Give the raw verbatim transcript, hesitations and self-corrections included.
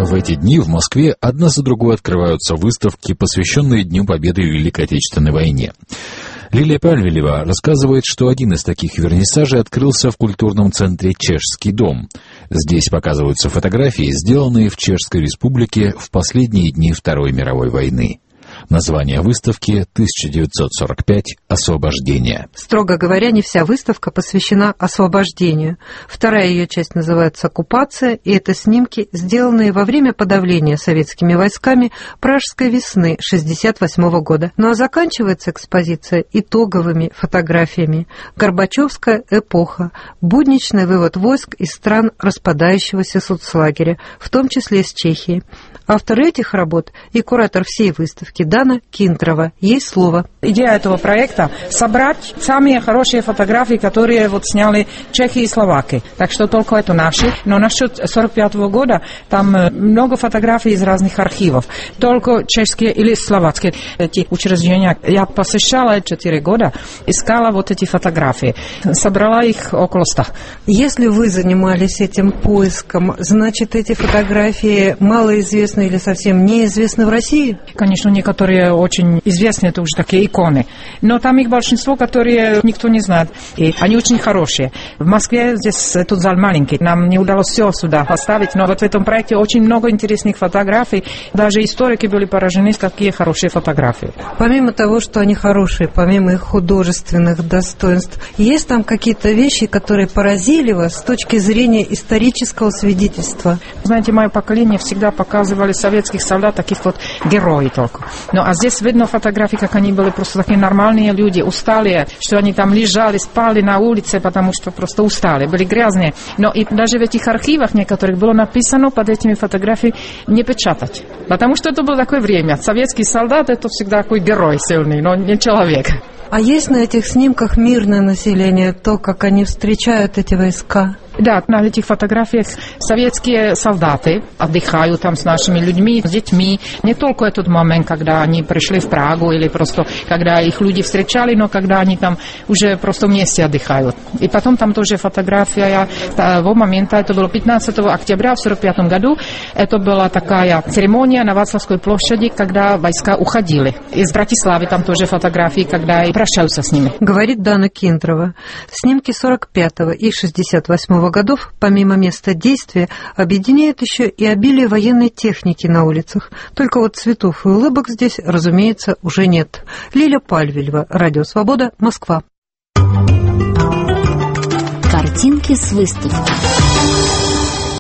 В эти дни в Москве одна за другой открываются выставки, посвященные Дню Победы в Великой Отечественной войне. Лилия Пальвелева рассказывает, что один из таких вернисажей открылся в культурном центре «Чешский дом». Здесь показываются фотографии, сделанные в Чешской Республике в последние дни Второй мировой войны. Название выставки тысяча девятьсот сорок пять «Освобождение». Строго говоря, не вся выставка посвящена освобождению. Вторая ее часть называется «Оккупация», и это снимки, сделанные во время подавления советскими войсками Пражской весны шестьдесят восьмого года. Ну а заканчивается экспозиция итоговыми фотографиями. Горбачевская эпоха. Будничный вывод войск из стран распадающегося соцлагеря, в том числе из Чехии. Автор этих работ и куратор всей выставки Дана Кинтрова. Ей слово. Идея этого проекта – собрать самые хорошие фотографии, которые вот сняли чехи и словаки. Так что только это наши. Но насчет сорок пятого года там много фотографий из разных архивов. Только чешские или словацкие эти учреждения. Я посещала четыре года, искала вот эти фотографии. Собрала их около ста. Если вы занимались этим поиском, значит, эти фотографии малоизвестны или совсем неизвестны в России? Конечно, некоторые очень известны, это уже такие иконы. Но там их большинство, которые никто не знает. И они очень хорошие. В Москве здесь тут зал маленький. Нам не удалось все сюда поставить, но вот в этом проекте очень много интересных фотографий. Даже историки были поражены, какие хорошие фотографии. Помимо того, что они хорошие, помимо их художественных достоинств, есть там какие-то вещи, которые поразили вас с точки зрения исторического свидетельства? Знаете, мое поколение всегда показывали советских солдат таких вот героев только. Ну, а здесь видно фотографии, как они были просто такие нормальные люди, усталые, что они там лежали, спали на улице, потому что просто устали, были грязные. Но и даже в этих архивах некоторых было написано под этими фотографиями не печатать. Потому что это было такое время. Советский солдат — это всегда такой герой сильный, но не человек. А есть на этих снимках мирное население, то, как они встречают эти войска? Да, на этих фотографиях советские солдаты отдыхают там с нашими людьми, с детьми. Не только этот момент, когда они пришли в Прагу, или просто когда их люди встречали, но когда они там уже просто вместе отдыхают. И потом там тоже фотография того момента, это было пятнадцатого октября в сорок пятом году. Это была такая церемония на Вацлавской площади, когда войска уходили. Из Братиславы там тоже фотографии, когда и прощаются с ними. Говорит Дана Кинтрова. Снимки сорок пятого и шестьдесят восьмого годов, помимо места действия, объединяет еще и обилие военной техники на улицах. Только вот цветов и улыбок здесь, разумеется, уже нет. Лиля Пальвелева, Радио Свобода, Москва. Картинки с выставки.